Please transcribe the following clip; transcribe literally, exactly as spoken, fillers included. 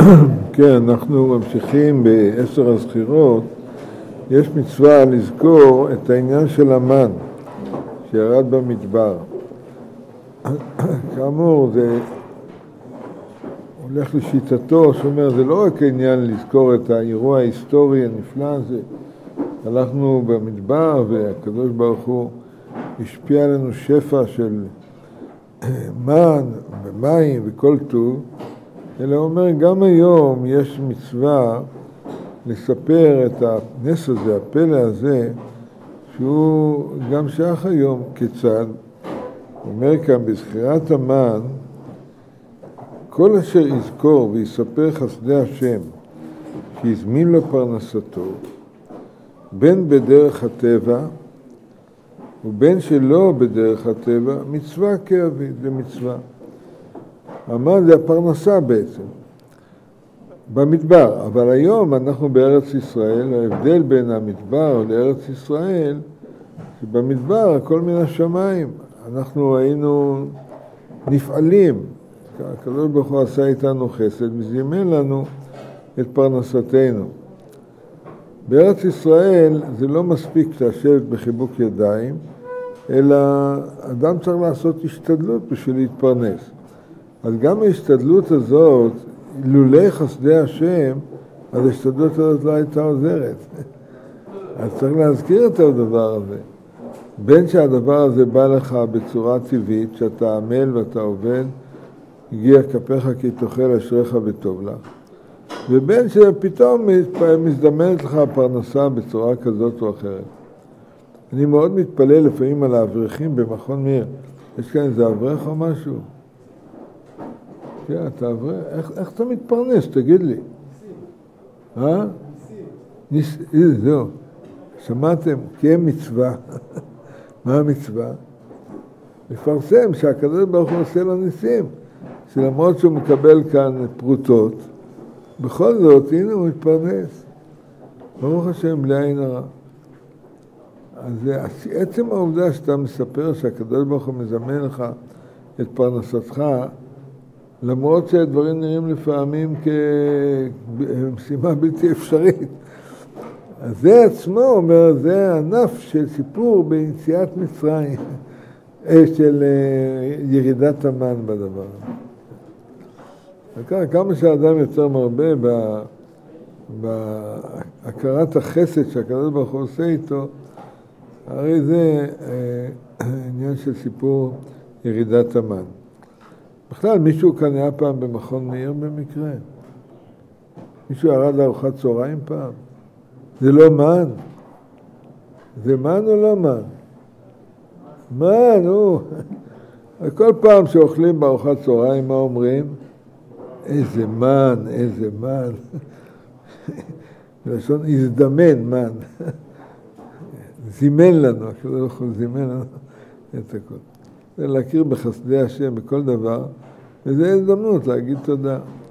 כן, אנחנו ממשיכים בעשר הזכירות. יש מצווה לזכור את העניין של המן שירד במדבר. כאמור, זה הולך לשיטתו, שאומר, זה לא רק העניין לזכור את האירוע ההיסטורי הנפלא הזה. הלכנו במדבר והקדוש ברוך הוא השפיע עלינו שפע של מן ומים וכל טוב, אלא אומר, גם היום יש מצווה לספר את הנס הזה, הפלא הזה, שהוא גם שייך היום. כיצד? אומר כאן בזכירת המן, כל אשר יזכור ויספר חסדי השם שהזמין לו פרנסתו, בין בדרך הטבע ובין שלא בדרך הטבע, מצווה כאבית, זה מצווה. המן זה הפרנסה בעצם, במדבר. אבל היום אנחנו בארץ ישראל, ההבדל בין המדבר לארץ ישראל, שבמדבר הכל מן השמיים. אנחנו היינו נפעלים, הקדוש ברוך הוא עשה איתנו חסד, וזימן לנו את פרנסתנו. בארץ ישראל זה לא מספיק לשבת בחיבוק ידיים, אלא אדם צריך לעשות השתדלות בשביל להתפרנס. אז גם ההשתדלות הזאת, לולא חסדי השם, אז ההשתדלות הזאת לא הייתה עוזרת. אז צריך להזכיר את הדבר הזה. בין שהדבר הזה בא לך בצורה טבעית, שאתה עמל ואתה עובד, הגיע כפיך כי תאכל אשריך וטוב לך. ובין שפתאום מזדמנת לך הפרנסה בצורה כזאת או אחרת. אני מאוד מתפלא לפעמים על האברכים במכון מאיר. יש כאן איזה אברך או משהו? כן, אתה אברך? איך, איך אתה מתפרנס? תגיד לי. אה? ניסים. ניסים, זהו. שמעתם? כי הם מצווה. מה המצווה? לפרסם שהקדוש ברוך הוא עושה לו ניסים. שלמרות שהוא מקבל כאן פרוטות, בכל זאת, הנה הוא מתפרנס. ברוך השם, בלי עין הרע. אז עצם העובדה שאתה מספר שהקדוש ברוך הוא מזמן לך את פרנסתך, למרות שהדברים נראים לפעמים כמשימה בלתי אפשרית. אז זה עצמו אומר, זה ענף של סיפור ביציאת מצרים, של ירידת המן בדבר. וכך, כמה שהאדם יותר מרבה בהכרת החסד שהקדוש ברוך הוא עושה איתו, הרי זה עניין של סיפור ירידת המן. בכלל, מישהו כאן היה פעם במכון מאיר במקרה? מישהו ירד לארוחת צהריים פעם? זה לא מן? זה מן או לא מן? מן, נו. כל פעם שאוכלים בארוחת צהריים, מה אומרים? איזה מן, איזה מן. בלשון הזדמן מן. זימן לנו, הקדוש ברוך הוא זימן לנו את הכל. זה להכיר בחסדי השם בכל דבר, וזה הזדמנות להגיד תודה.